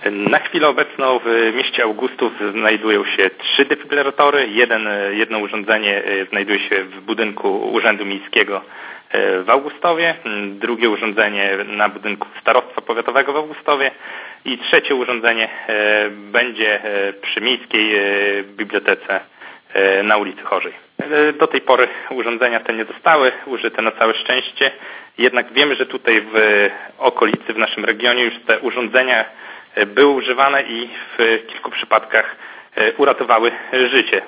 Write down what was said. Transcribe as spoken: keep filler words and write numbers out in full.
Na chwilę obecną w mieście Augustów znajdują się trzy defibrylatory. Jeden, jedno urządzenie znajduje się w budynku Urzędu Miejskiego w Augustowie, drugie urządzenie na budynku Starostwa Powiatowego w Augustowie i trzecie urządzenie będzie przy Miejskiej Bibliotece na ulicy Chorzej. Do tej pory urządzenia te nie zostały użyte na całe szczęście, jednak wiemy, że tutaj w okolicy, w naszym regionie już te urządzenia były używane i w kilku przypadkach uratowały życie